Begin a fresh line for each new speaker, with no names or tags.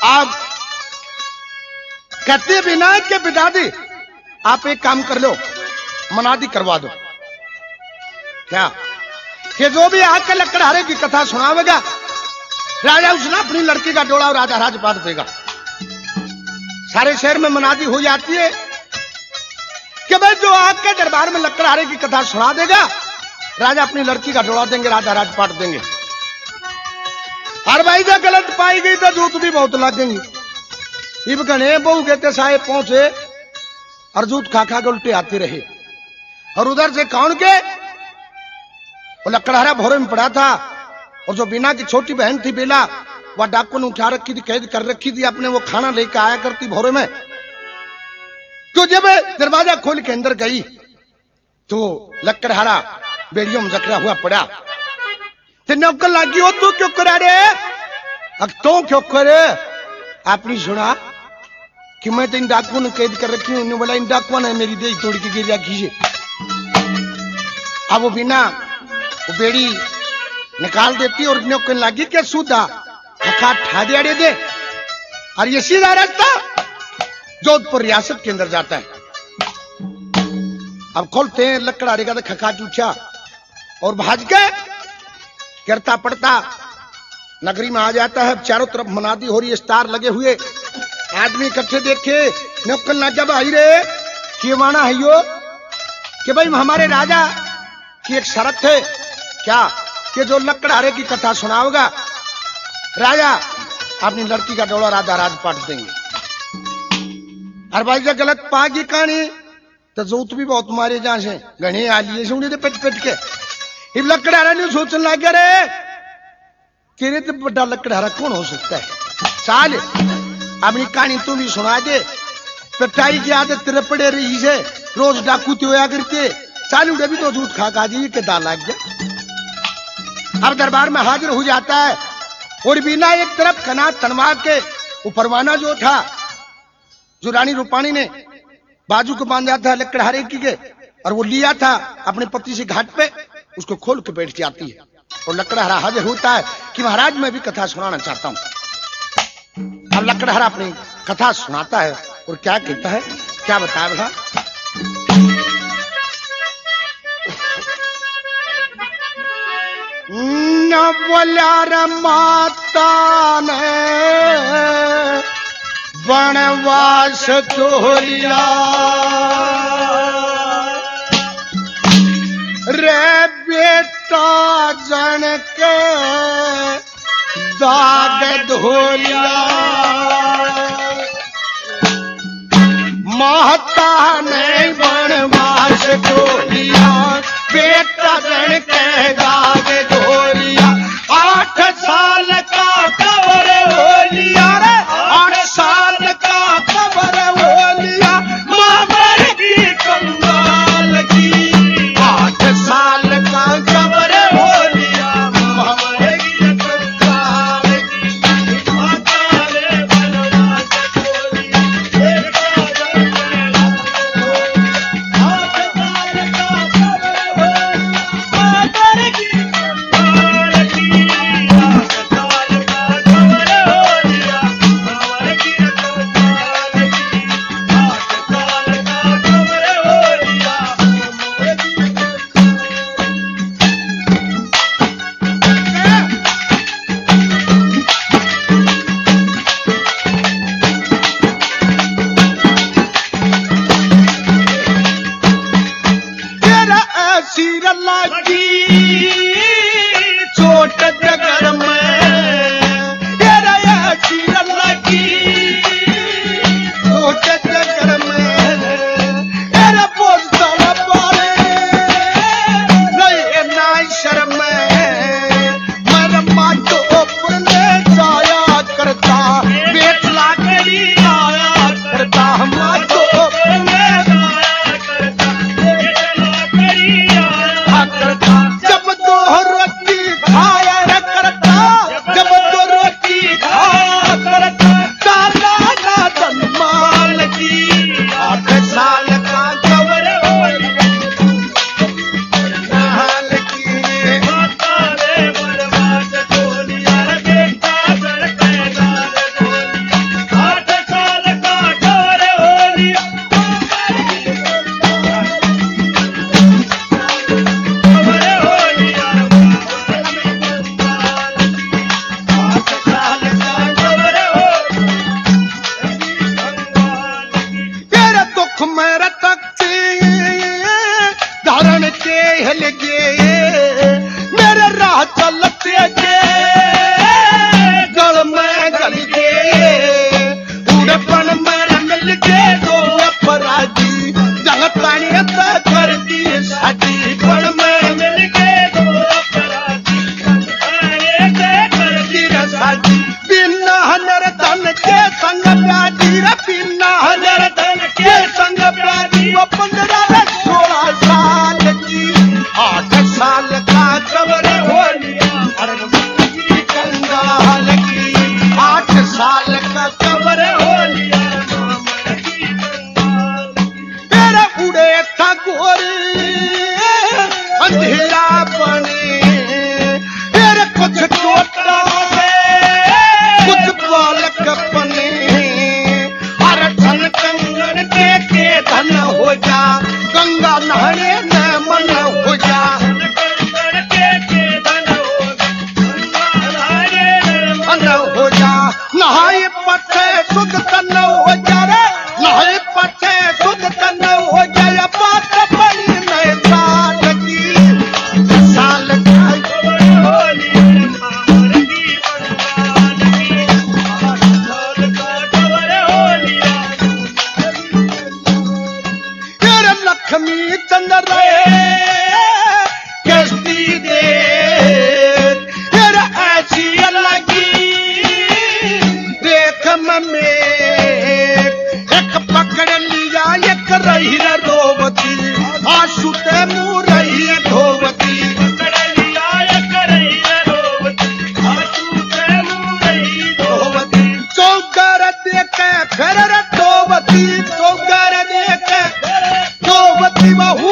आप कहते विनायक के पिताजी आप एक काम कर लो, मनादी करवा दो। क्या कि जो भी आके लकड़हारे की कथा सुनावेगा राजा उसने अपनी लड़की का डोला और राजा राजपाट देगा। सारे शहर में मनादी हो जाती है कि भाई जो आके दरबार में लकड़हारे की कथा सुना देगा राजा अपनी लड़की का डोला देंगे, राजा राजपाट देंगे। हर भाई से गलत पाई गई तो जूत भी बहुत लगेंगी। इब गणे बहु कहते साहे पहुंचे और जूत खा खा के उल्टे आते रहे। और उधर से कौन के वो लकड़हारा भोरे में पड़ा था और जो बीना की छोटी बहन थी बेला वह डाकू ने उठा रखी थी, कैद कर रखी थी अपने। वो खाना लेकर आया करती भोरे में। तो जब दरवाजा खोल के अंदर गई तो लकड़हारा बेड़ियों में जकड़ा हुआ पड़ा। तो नौकर लगी हो तू क्यों करा रे? अब तो क्यों करे? आपने सुना कि मैं तो इन डाकुओं ने कैद कर रखी हूं। बोला इन डाकुओं ने मेरी देह तोड़ के गिर खींचे। अब वो बिना वो बेड़ी निकाल देती और नौकर लगी क्या सूदा ठा दे। और ये सीधा रास्ता जोधपुर रियासत के अंदर जाता है। अब खोलते हैं लकड़हारे का तो खका चूचा और भाज के गिरता पड़ता नगरी में आ जाता है। चारों तरफ मनादी हो रही है, स्टार लगे हुए, आदमी इकट्ठे देखे। नौकर ना जब आई रे कि माना है यो कि भाई हमारे राजा की एक शर्त है क्या कि जो लकड़हारे की कथा सुनाओगा राजा अपनी लड़की का डोला राजा राजपाट देंगे। और भाई जब गलत पागी कहानी तो जूत भी बहुत मारे जहां से गणे आ लिए सुनी थे पिट पिट के। इब लकड़हारा नहीं सोचने लग गया रे तेरे तो बड़ा लकड़हारा कौन हो सकता है। चाल अपनी कहानी तू भी सुना दे। पिटाई की आदत तेरे पड़े रही से रोज डाकू ते होया करते। चालू भी तो जूत खा खा जी के दाल लग गया। अब दरबार में हाजिर हो जाता है और बिना एक तरफ कनात तनवा के वो परवाना जो था जो रानी रूपाणी ने बाजू को बांधा था लकड़हारे की के और वो लिया था अपने पति से घाट पे, उसको खोल के बैठ जाती है और लकड़हारा हाजिर होता है कि महाराज मैं भी कथा सुनाना चाहता हूं। अब लकड़हारा अपनी कथा सुनाता है और क्या कहता है, क्या बताया बेटा। न बोला रे माता ने वनवास छोड़िया रे बेटा जन के दाग धोलिया। माता ने वनवास छोड़िया बेटा जन के दाग धोलिया। 8 साल का कवर हो लिया रे, 8 साल का कवर हो लिया। मामर की कंगाल की 8 साल का कवर हो लिया। मामर की कंगाल की माता ने वनवास छोड़िया बेटा जन के दाग धोलिया। 8 साल का कवर हो लिया। लहाई पथे सुध तन हो जाए, लहाई पथे सुध तन हो जाए, बात बड़ी नए साल की साल लक्ष्मी चंद्र कश्ती दे ऐसी लगी देख में एक पकड़ लिया एक रही रोवती आशुते मुँह रही धोवती पकड़ लिया एक रही रोवती आशुते मुँह रही धोवती चौकर देख फिर धोवती चौकर देख धोवती बहु